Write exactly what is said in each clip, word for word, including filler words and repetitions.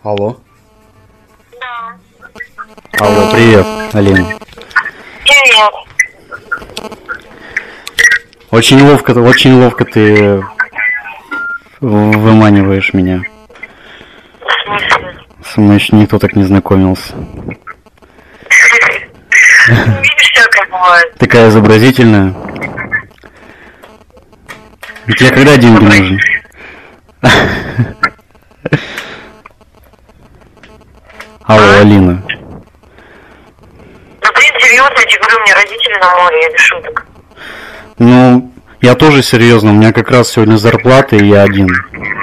Алло. Да. Алло, привет, Алина. Привет. Очень ловко, очень ловко ты выманиваешь меня. В смысле? Со мной еще никто так не знакомился. Видишь, всякое бывает. Такая изобразительная. Тебе когда деньги нужны? Алло, Алина. Ну, блин, серьезно, я тебе говорю, у меня родители на море, я без шуток. Ну, я тоже серьезно, у меня как раз сегодня зарплата, и я один.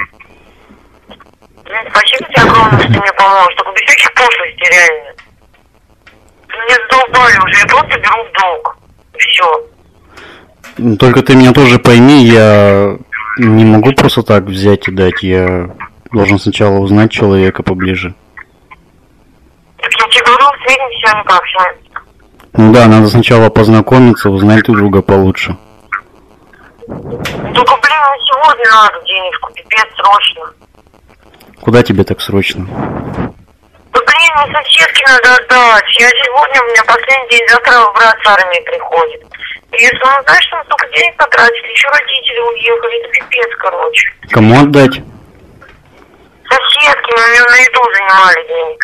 Блин, спасибо тебе огромное, что ты мне поможешь, только без всяких пошлостей, реально. Ты меня задолбали уже, я просто беру в долг. Все. Только ты меня тоже пойми, я не могу просто так взять и дать, я должен сначала узнать человека поближе. Так я тебе говорю, встретимся, ну как, сейчас. Ну да, надо сначала познакомиться, узнать друг друга получше. Только, блин, на сегодня надо денежку, пипец, срочно. Куда тебе так срочно? Да, блин, мне соседке надо отдать. Я сегодня, у меня последний день, завтра брат с армии приходит. И если он знает, что мы столько денег потратили, еще родители уехали, это пипец, короче. Кому отдать? Соседки, мы у нее на еду занимали денег.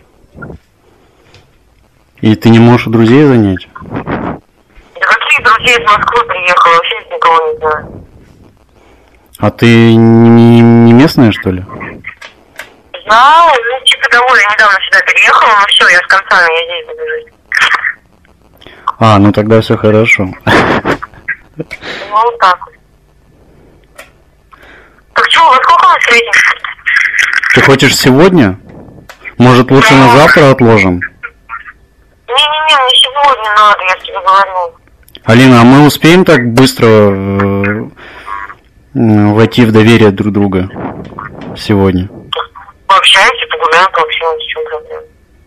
И ты не можешь у друзей занять? Да какие друзья из Москвы приехали, вообще никого не знаю. А ты не, не местная, что ли? Знаю, ну типа того, я недавно сюда переехала, но все, я с концами, я здесь буду жить. А, ну тогда все хорошо. Ну вот так вот. Так что, во сколько мы встретимся? Ты хочешь сегодня? Может, лучше на завтра отложим? Не-не-не, мне сегодня надо, я тебе говорю. Алина, а мы успеем так быстро э, войти в доверие друг друга сегодня? Пообщаемся, погуляем, пообщаемся, в чем проблема?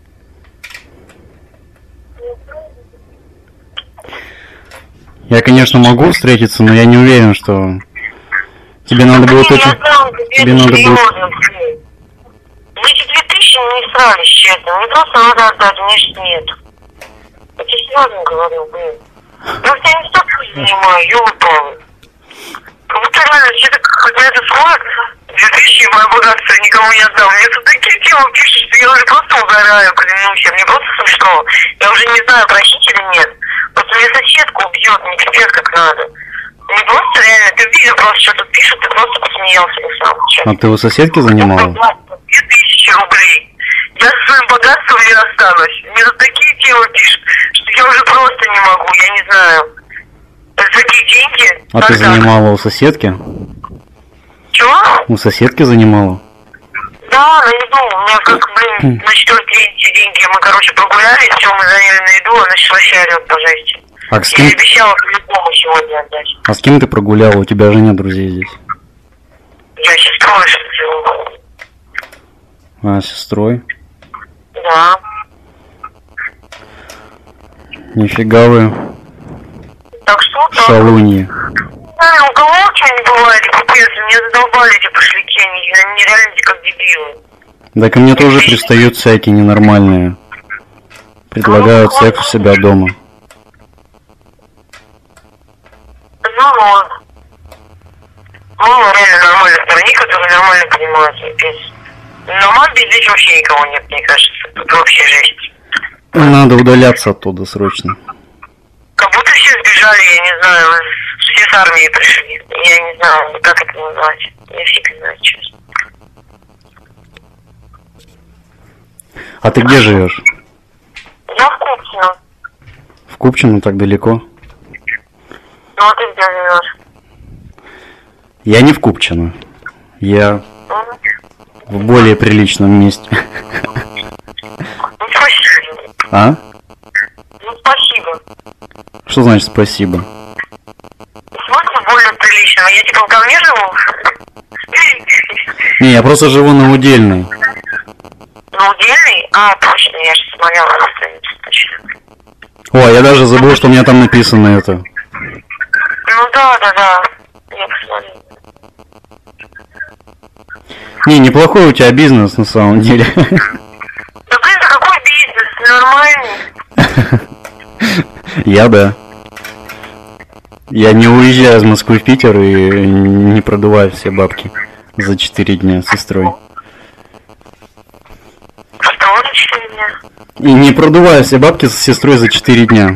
Я, конечно, могу встретиться, но я не уверен, что тебе надо будет очень... Тебе надо будет... Мы эти две тысячи не срались, честно. Мне просто надо отдать, у меня сейчас нет. Я тебе серьезно говорю, блин. Просто я не столько занимаю, ёлы-палы. Как будто реально все так какая-то сходит, две тысячи мое богатство никому не отдам. Мне тут такие темы пишут, что я уже просто угораю, клянусь. Мне просто смешно. Я уже не знаю, просить или нет. Просто мне соседку убьет, мне пипец как надо. Мне просто реально, ты видел просто, что тут пишут, ты просто посмеялся на самом деле. А ты у соседки занимала? Две тысячи рублей. Я со своим богатством не расстанусь. Мне тут такие темы пишут, что я уже просто не могу, я не знаю. За такие деньги... А ты занимала у соседки? Чего? У соседки занимала? Да, на еду. У меня как, блин, на четвертый день эти деньги. Мы, короче, прогуляли, все, мы заняли на еду, она сейчас вообще орет по жести. А с Я кем... обещала по-любому сегодня отдать. А с кем ты прогуляла? У тебя же нет друзей здесь. Я сестрой что делала. А, с сестрой? Да. Нифига вы. Так что так. Шалуньи. Да, у кого что не бывает, пипец, меня задолбали эти пошляки, они, они реально как дебилы. Да ко мне тоже пристают всякие ненормальные. Предлагают секс у себя дома. Ну вот. Мало реально нормальных парней, которые нормально понимают, пипец. Но мамби здесь вообще никого нет, мне кажется. Тут вообще жесть. Надо удаляться оттуда срочно. Как будто все сбежали, я не знаю, все с армии пришли. Я не знаю, как это назвать. Я фиг не знаю, честно. А ты где живешь? Я в Купчино. В Купчино, так далеко? Ну а ты где живешь? Я не в Купчино. Я Mm. в более приличном месте. Ну спасибо. А? Ну спасибо. Что значит спасибо? В смысле более приличного? Я типа в говне живу? Не, я просто живу на Удельной. На Удельной? А, точно, я же смотрела на страницу, точно. О, я даже забыл, что у меня там написано это. Ну да, да, да. Я посмотрю. Не, неплохой у тебя бизнес на самом деле. Да блин, да какой бизнес? Нормальный. Я да. Я не уезжаю из Москвы в Питер и не продуваю все бабки за четыре дня с сестрой. Что за четыре дня? И не продуваю все бабки с сестрой за четыре дня.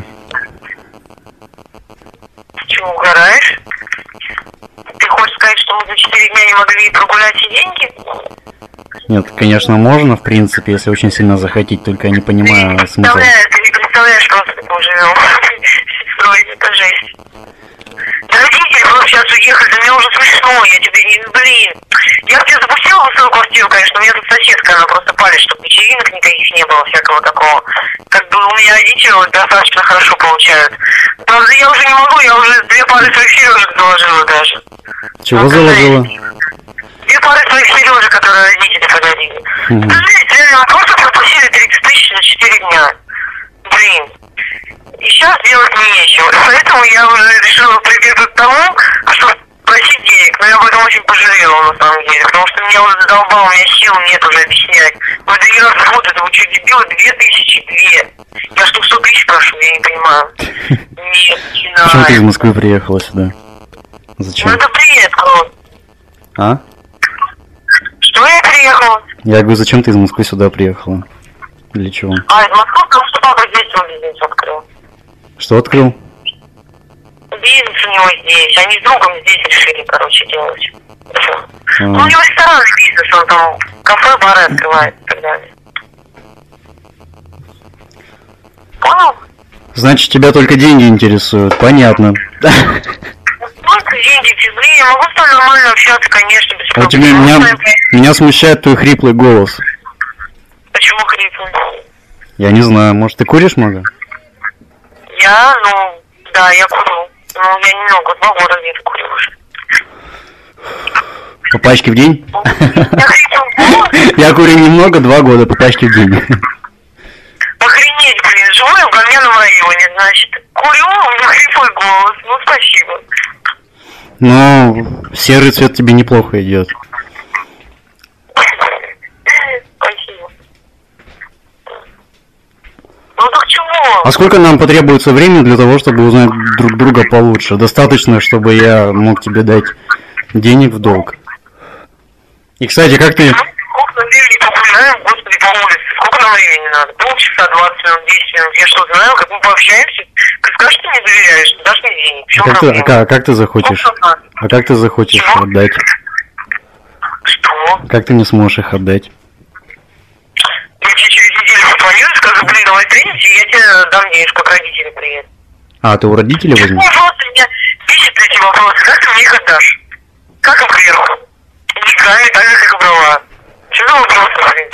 Ты чего, угораешь? Ты хочешь сказать, что мы за четыре дня не могли прогулять все деньги? Нет, конечно, можно, в принципе, если очень сильно захотеть, только я не понимаю ты смысла. Ты не представляешь, просто как мы живем с сестрой, это жесть. Да родители просто сейчас уехали, да мне уже смешно, я тебе не... Блин, я тебе запустила в свою квартиру, конечно, у меня тут соседка, она просто палит, чтобы вечеринок никаких не было, всякого такого. Как бы у меня родители вот достаточно хорошо получают. Правда, я уже не могу, я уже две пары своих сережек заложила даже. Чего вот, заложила? Две пары своих сережек, которые родители подарили. Mm-hmm. Скажите, реально, просто пропустили тридцать тысяч за четыре дня. Блин. И сейчас делать мне нечего. Поэтому я уже решила прибегнуть к тому, что просить денег. Но я об этом очень пожалела, на самом деле. Потому что меня уже задолбал, у меня сил нет уже объяснять. Ну, это не раз в год, это вы что, дебилы? Две тысячи, две. Я штук сто тысяч прошу, я не понимаю. Нет, не надо. Почему ты из Москвы приехала сюда? Зачем? Ну, это бред, Клод. А? Что я приехала? Я говорю, зачем ты из Москвы сюда приехала? Для чего? А, из Москвы, потому что папа здесь свой бизнес открыл. Что открыл? Бизнес у него здесь. Они с другом здесь решили, короче, делать. А. Ну, у него ресторанный бизнес, он там кафе, бары открывает и так далее. Понял? Значит, тебя только деньги интересуют. Понятно. Только деньги, блин, я могу с тобой нормально общаться, конечно, без А проблем. тебе меня, меня смущает твой хриплый голос. Почему хриплый? Я не знаю, может, ты куришь много? Я, ну, да, я курю. Ну, я немного, два года где-то курю уже. По пачке в день? Я хриплый. Я курю немного, два года, по пачке в день. Охренеть, блин, живу я в говняном районе, значит. Курю, у меня хриплый голос, ну, спасибо. Ну, серый цвет тебе неплохо идет. Спасибо. Ну так чего? А сколько нам потребуется времени для того, чтобы узнать друг друга получше? Достаточно, чтобы я мог тебе дать денег в долг. И, кстати, как ты... Сколько на времени погуляем, господи, по улице? Сколько нам времени надо? Полчаса, двадцать минут, десять минут. Я что, знаю, как мы пообщаемся? Ты скажешь, ты мне доверяешь, дашь мне денег. А как, ты, а, как, а как ты захочешь? А как ты захочешь Чего? отдать? Что? Как ты не сможешь их отдать? Я тебе через неделю позвоню и скажу, блин, давай встретимся, и я тебе дам денежку, как родители приедут. А, ты у родителей Чего возьмешь? просто меня бесит эти вопросы? Как ты мне их отдашь? Как им кверху? Деньгами, так же, как и брала. Что за вопросы, блин?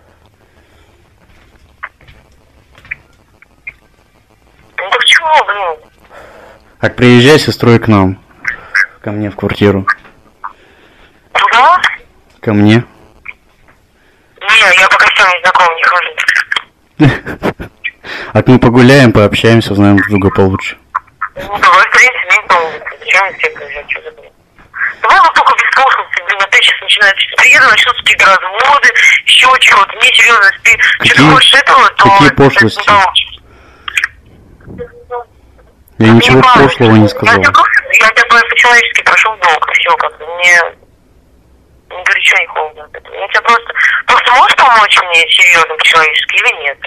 Ну так чего, блин? Так, приезжай с сестрой к нам. Ко мне в квартиру. Куда? Ко мне. Не, я пока с вами знаком не хожу. А мы погуляем, пообщаемся, узнаем друг друга получше. Ну давай встретимся, не помню. Зачем мне тебе приезжать? Что за блин? Давай вот только без слушности, блин, опять сейчас начинается. Приеду, начнутся какие-то разводы, еще чего-то. Не, серьезно, если ты что-то хочешь этого, то... Какие это пошлости? не получится. Я ничего Не получится. пошлого не Я сказал. тебя просто, я тебя просто по-человечески прошу в долг, и все, как бы, мне не горячо, не холодно. Я тебя просто... Просто можешь помочь мне серьезно, по-человечески, или нет?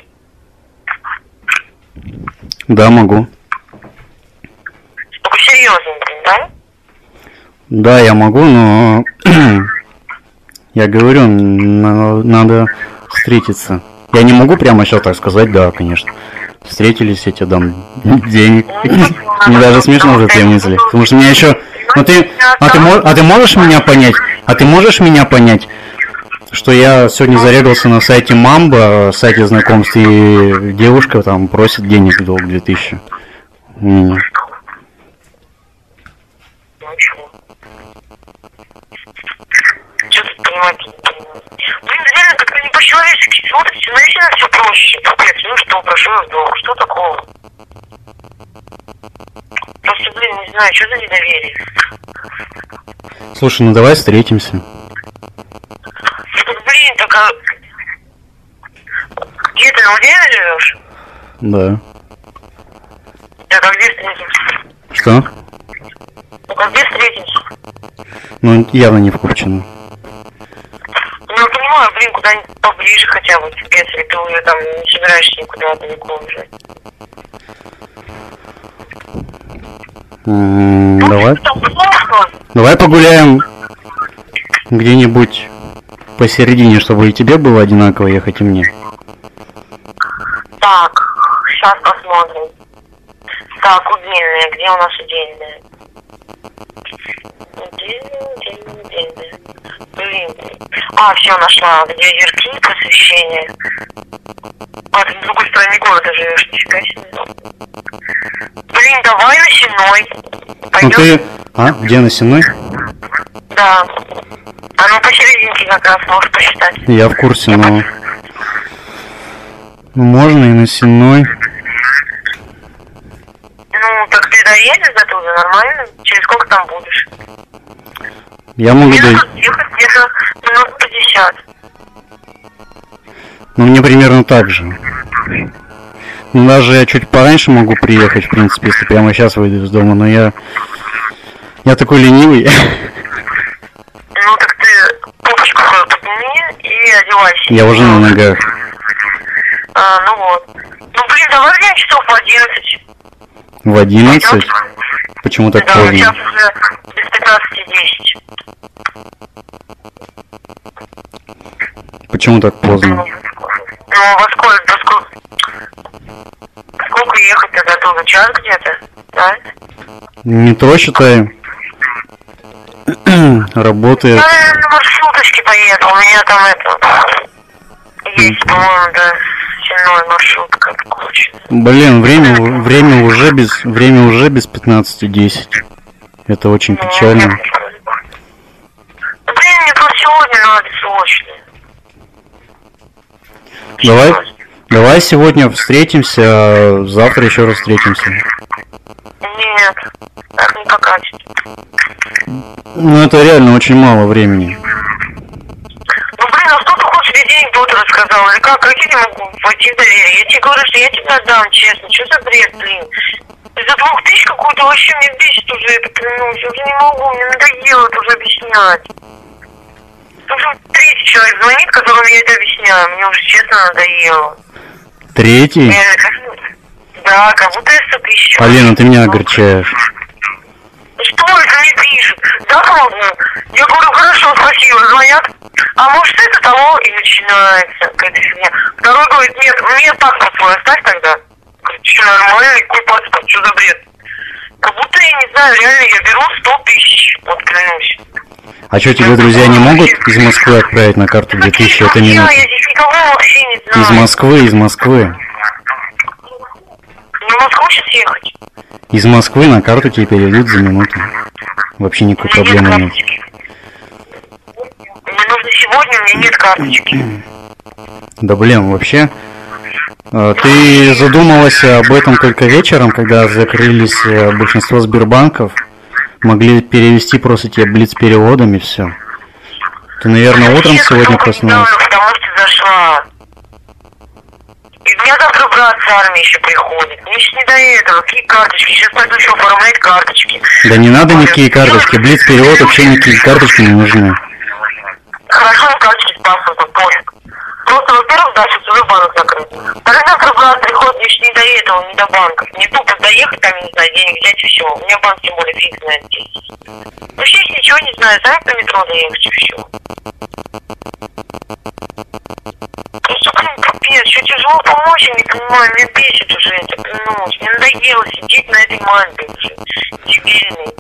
Да, могу. Только серьезно, блин, да? Да, я могу, но... Я говорю, на- надо встретиться. Я не могу прямо сейчас так сказать, да, конечно. Встретились, я тебе дам денег. Мне даже смешно уже этой мысли. Потому что меня еще... Ну ты... А ты, мо- а ты можешь меня понять? А ты можешь меня понять? Что я сегодня зарегался на сайте Мамба, сайте знакомств, и девушка там просит денег в долг две тысячи. М. Ну чего? Что ты понимаешь? Блин, реально как-то не по-человечески смотрите, наверное, все проще. Капец, ну что, прошу в долг, что такого? Просто, блин, не знаю, что за недоверие? Слушай, ну давай встретимся. Где ты, на Удельной живешь? Да. Так, а где встретимся? Что? Ну, а где встретимся? Ну, явно не в Купчино. Ну, я понимаю, блин, куда-нибудь поближе хотя бы тебе, если ты уже там не собираешься никуда далеко уезжать. М, Ну, Давай. там плохо. Давай погуляем где-нибудь посередине, чтобы и тебе было одинаково ехать, и мне. Так, сейчас посмотрим. Так, удельная, где у нас удельная? Удельная, удельная, удельная. Блин. А, все, нашла. Где зерки, посвящение. А, ты на другой стороне города живешь, нифига себе. Блин, давай на Сенной. Ну Пойдем? ты... А, где на Сенной? Да. А ну посерединке как раз можешь посчитать. Я в курсе, но... Ну, можно и на Сенной. Ну, так ты доедешь до туда, нормально? Через сколько там будешь? Я могу Мне дойти... надо ехать где-то минут пятьдесят. Ну, мне примерно так же. Ну, даже я чуть пораньше могу приехать, в принципе, если прямо сейчас выйду из дома, но я... Я такой ленивый. Ну, так ты попочку свою подними и одевайся. Я уже на ногах. А, ну вот. Ну, блин, давай где часов в одиннадцать. В одиннадцать? Почему так Да, поздно? сейчас уже без пятнадцати десять. Почему так поздно? Ну, во сколько, во сколько? Сколько ехать тогда туда? Час где-то, да? Не то, считай. Работает. Я на маршруточке поеду, у меня там это... Есть, по-моему, да, сильной маршрутка откручена. Блин, время, время уже без время уже без пятнадцати десять. Это очень печально. Да, блин, мне просто сегодня надо срочно. Давай, давай сегодня встретимся, а завтра еще раз встретимся. Нет, так не покатит. Ну это реально очень мало времени. Ну, блин, а что ты хочешь мне денег до утра рассказал? Или как? Как я не могу войти в доверие? Я тебе говорю, что я тебе отдам, честно. Что за бред, блин? Из-за двух тысяч какую-то вообще мне бесит уже это, клянусь. Я уже не могу, мне надоело это уже объяснять. Уже третий человек звонит, которому я это объясняю. Мне уже честно надоело. Третий? Я, да, как будто я сто тысяч. Алина, ты меня огорчаешь. Что это мне пишет? Да ладно. Я говорю, хорошо, спасибо, звонят. А может это того и начинается какая-то фигня. Второй говорит, нет, мне паспорт свой оставь тогда. Говорит, что нормально, какой паспорт, что за бред? Как будто, я не знаю, реально я беру сто тысяч, вот клянусь. А что, тебе друзья не могут из Москвы отправить на карту две тысячи? Это не Я, надо. я здесь никого вообще не знаю. Из Москвы, из Москвы. На Москву сейчас ехать? Из Москвы на карту тебе переведут за минуту. Вообще никакой У меня нет проблемы нет. карточки. Мне нужно сегодня, у меня нет карточки. Да блин, вообще. э, Ты задумалась об этом только вечером, когда закрылись э, большинство Сбербанков? Могли перевести просто тебе блиц-переводом и все. Ты, наверное, утром Честно, сегодня только проснулась? недавно, потому что зашла. И у меня завтра брат с армии еще приходит. Мне сейчас не до этого. Какие карточки? Сейчас пойду еще оформлять карточки. Да не надо никакие карточки. Блиц-перевод вообще никакие карточки не нужны. Хорошо, не карточки с паспортом, пофиг. Просто, во-первых, да, сейчас уже банк закрыт. Так как завтра брат приходит, мне еще не до этого, не до банков. Мне тупо доехать, там, не знаю, денег взять и все. У меня банк тем более фиг знает здесь. Вообще я ничего не знаю, сами по метро доехать и все. Просто, блин, капец, что тяжело помочь, я не понимаю, меня бесит уже это, клянусь. Мне надоело сидеть на этой мальбе уже, дебильной.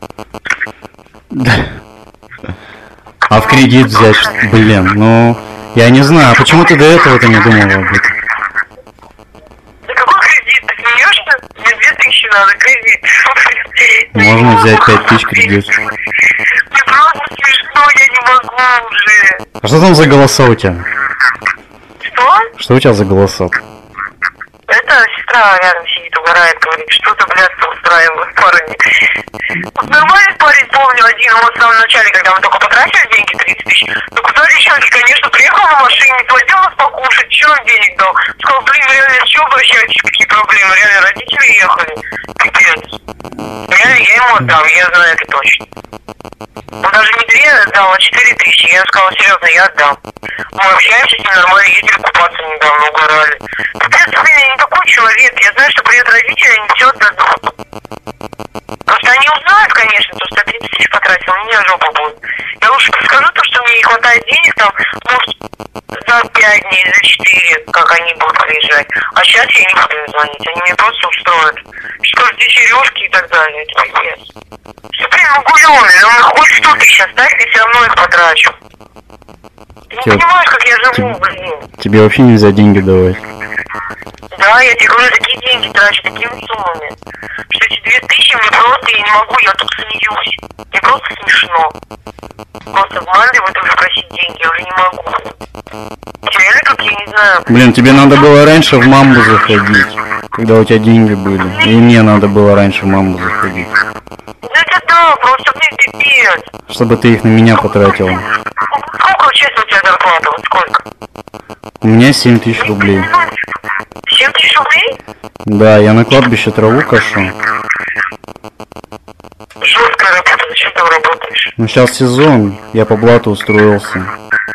Да. А в кредит взять, что- блин, ну... Я не знаю, а почему ты до этого-то не думала об этом? Да какой кредит? Ты смеешься? Мне две тысячи надо, кредит. Можно взять пять тысяч кредит. Мне просто смешно, я не могу уже. А что там за голоса у тебя? Что? Что у тебя за голоса? Это сестра рядом сидит, угорает, говорит, что ты, блядь, устраиваешь, парни. Вот нормальный парень, помню, один, вот в самом начале, когда мы только потратили деньги, тридцать тысяч, ну куда девчонки, конечно, приехал на машине, сводил нас покушать, что он денег денег дал. Сказал, блин, реально, с чего обращаетесь, какие проблемы? Реально, родители ехали. Капец. Реально, я ему отдам, я знаю это точно. Он даже не две отдал, а четыре тысячи. Я сказала, серьезно, я отдам. Мы общаемся с ним нормально, ездили купаться недавно, угорали. Капец, блин, я не такой человек. Я знаю, что привет родителям не все отдадут. Просто они узнают, конечно, то, что я тридцать тысяч потратил, у меня жопа будет. Я лучше скажу то, что мне не хватает денег, там, может, за пять дней, за четыре, как они будут приезжать. А сейчас я не буду им звонить, они мне просто устроят. Что где сережки и так далее, это пипец. Все, блин, ну гулёный, он хоть сто тысяч оставь, я все равно их потрачу. Ты не Тебе... понимаешь, как я живу, тебе... блин. Тебе вообще нельзя деньги давать. Да, я тебе говорю, такие деньги трачу, такими суммами. Что эти две тысячи мне просто, я не могу, я тут смеюсь. Мне просто смешно. Просто в Манде вот уже просить деньги, я уже не могу. Реально, как я не знаю. Блин, тебе надо было раньше в мамбу заходить, когда у тебя деньги были. И мне надо было раньше в мамбу заходить. Да это да, просто, блин, пипец. Чтобы ты их на меня потратила. Сколько, честно, у тебя зарплата? Вот сколько? У меня семь тысяч рублей. семь тысяч рублей? Да, я на кладбище траву кашу. Жесткая работа, зачем ты работаешь? Ну сейчас сезон, я по блату устроился.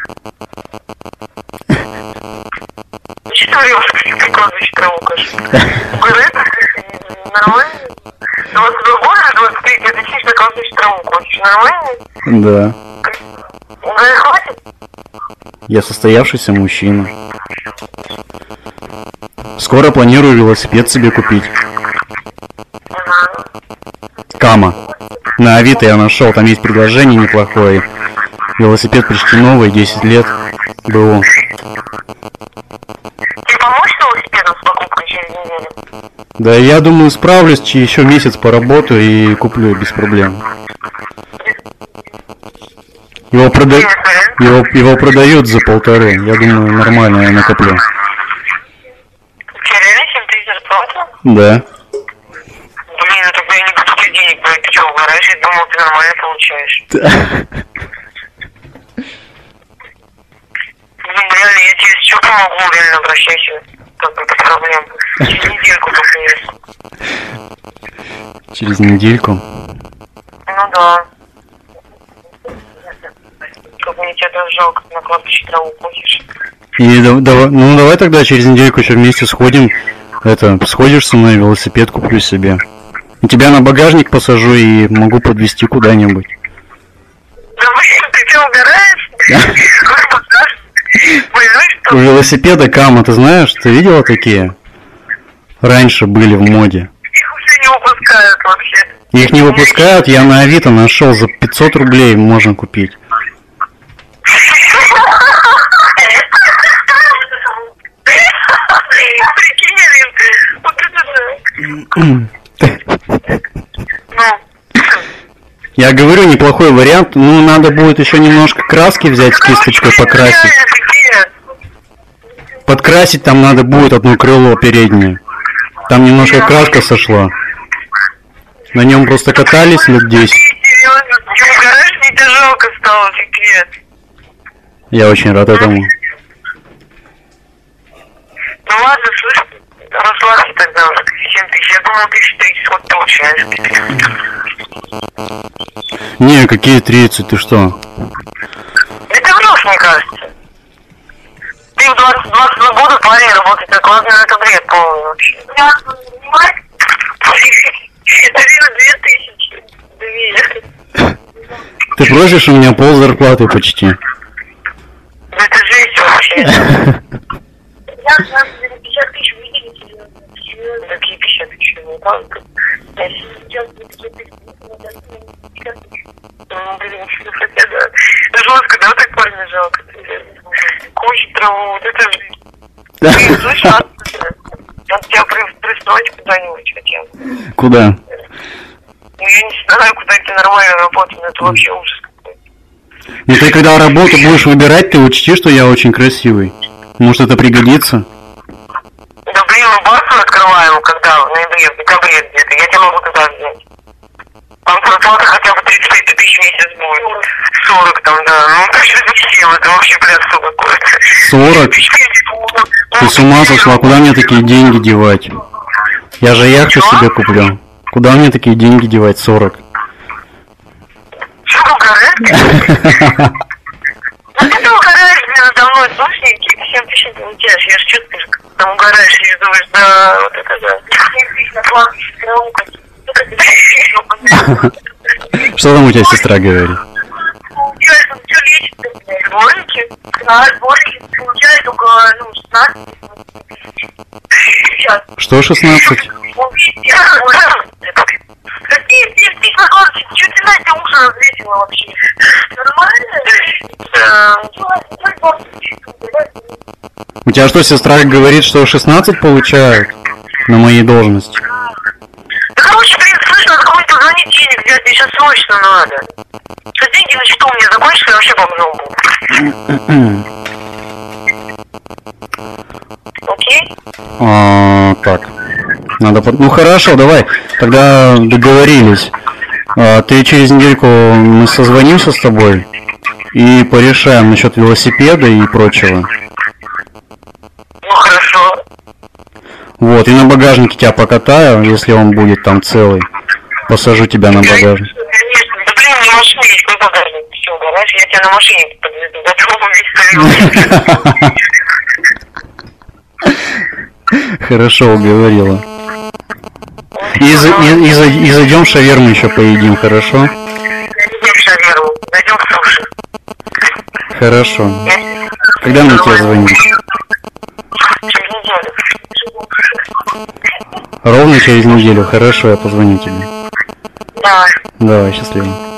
Что я как кладбище траву кашу? Говорит, нормально? двадцать два года, двадцать три, ты чисто кладбище траву кашешь, нормально? Да. Да и хватит? Я состоявшийся мужчина. Скоро планирую велосипед себе купить. Кама. На Авито я нашел, там есть предложение неплохое. Велосипед почти новый, десять лет БУ. Тебе помочь с велосипедом с покупкой через неделю? Да я думаю справлюсь, еще месяц поработаю и куплю без проблем. Его, прода... его, его продают за полторы, я думаю нормально я накоплю. Тебе реально семь тысяч зарплата? Да. Блин, ну тогда я не буду тебе денег брать, ты что, угораешь? Я думал, ты нормально получаешь. Блин, реально, я тебе еще помогу, реально, обращайся. Как-то проблем. Через недельку только есть. Через недельку? Ну да. Как мне тебя даже жалко, на кладбище траву косишь. И да, да, ну давай тогда через недельку еще вместе сходим. Это, сходишь со мной, велосипед куплю себе. И тебя на багажник посажу и могу подвезти куда-нибудь. Да блин, ты что, угораешь? У велосипеда Кама, ты знаешь, ты видела такие? Раньше были в моде. Их уже не выпускают вообще. Их не выпускают, я на Авито нашел, за пятьсот рублей можно купить. Прикинь, вот это да. Я говорю, неплохой вариант. Ну, надо будет еще немножко краски взять с кисточкой, покрасить. Подкрасить там надо будет одно крыло переднее. Там немножко краска сошла. На нем просто катались лет десять. Серьезно, ты угораешь, мне тебя жалко стало, пипец. Я очень рад этому. Ну ладно, слышь, расслабься тогда уже, семь тысяч. Я думал, тысяч тридцать вот получаешь. Не, какие тридцать, ты что? Это врешь, мне кажется. Ты в двадцать двадцатом году парень работает так ладно, это бред полный вообще. Я понимаю. Это две тысячи. Две. Ты просишь у меня пол зарплаты почти. Это жесть вообще. Я пятьдесят тысяч выделите. Какие пятьдесят тысяч? Ну, блин, хотя да. Жестко, да, так парня жалко. Кучу траву, вот это жизнь. Ты слышишь, надо тебя пристроить куда-нибудь хотя. Куда? Ну, я не знаю, куда тебе нормально работать, но это вообще ужас какой-то. Ну ты когда работу будешь выбирать, ты учти, что я очень красивый. Может это пригодится? Да блин, мы базу открываем, когда в ноябре, в декабре где-то. Я тебя могу туда взять. Там зарплата хотя бы тридцать пять тысяч в месяц будет. сорок там, да. Ну, ты что совсем, это вообще блядство какое-то. сорок? Ну, с ума сошла, куда мне такие деньги девать? Я же яхту себе куплю. Куда мне такие деньги девать, сорок? Что угораешь? Ну ты там угораешь, блин, надо мной, слушай, семь тысяч получаешь, я ж чувствую, как ты там угораешь и думаешь, да, вот это да. Что там у тебя сестра говорит? Получается, он все лечит, блядь, сборники, а сборники получают только, ну, шестнадцать. Сейчас. Что шестнадцать? Какие здесь технологии? Что ты на эти уши развесила вообще? Нормально? У тебя что, сестра говорит, что шестнадцать получают на моей должности? Да, короче, блин, слышь, надо кому-нибудь позвонить, денег взять, мне сейчас срочно надо. Что деньги на счету у меня закончатся, я вообще бомжом буду. Окей? А, так. Надо... под- Ну хорошо, давай. Тогда договорились. А, ты через недельку мы созвонимся с тобой и порешаем насчет велосипеда и прочего. Ну хорошо. Вот, и на багажнике тебя покатаю, если он будет там целый. Посажу тебя на багажник. Конечно, да блин, на машине есть какой багажник, ты что, угораешь? Я тебя на машине подвезу до дома весь. Хорошо, уговорила. И, за- и, и, за- и зайдем шаверму еще поедим, хорошо? Найдем шаверму, найдем суши. Хорошо. Когда мне тебе звонить? Через неделю. Ровно через неделю. Хорошо, я позвоню тебе. Давай. Давай, счастливо.